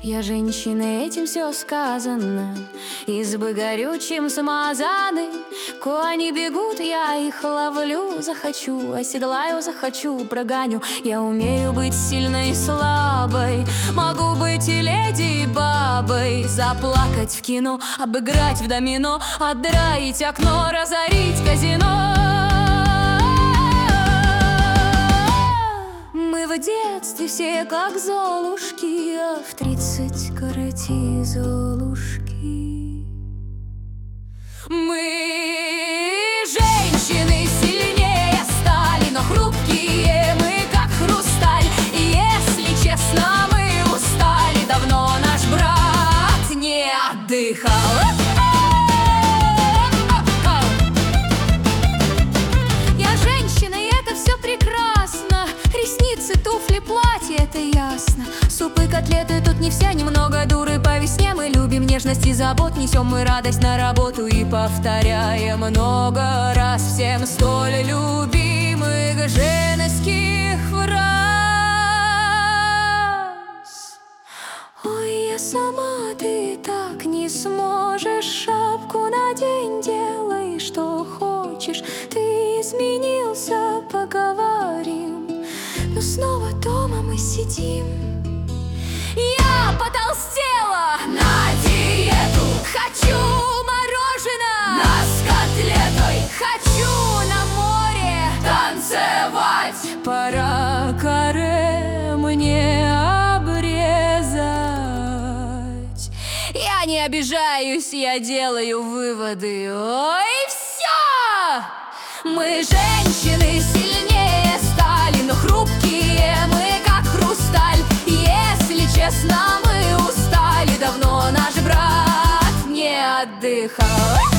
Я женщина, этим все сказано. Избы горючим смазаны. Кони бегут, я их ловлю. Захочу, оседлаю, захочу, прогоню. Я умею быть сильной и слабой. Могу быть и леди, и бабой. Заплакать в кино, обыграть в домино, отдраить окно, разорить казино. Мы в детстве все как золушки, а в 30 карате золушки. Мы женщины сильнее стали, но хрупкие мы как хрусталь. И если честно, мы устали, давно наш брат не отдыхал. Туфли, платье, это ясно. Супы, котлеты, тут не вся, немного дуры. По весне мы любим нежность и забот. Несем мы радость на работу и повторяем много раз всем столь любимых женских фраз. Ой, я сама, ты так не сможешь. Шапку надень, делай, что хочешь. Ты изменился, поговорим. Но снова дома мы сидим. Я потолстела на диету. Хочу мороженое с котлетой. Хочу на море танцевать. Пора каре мне обрезать. Я не обижаюсь, я делаю выводы. Ой, все! Мы женщины сильнее стали, но хрупкие мы как хрусталь. Если честно, мы устали, давно наш брат не отдыхал.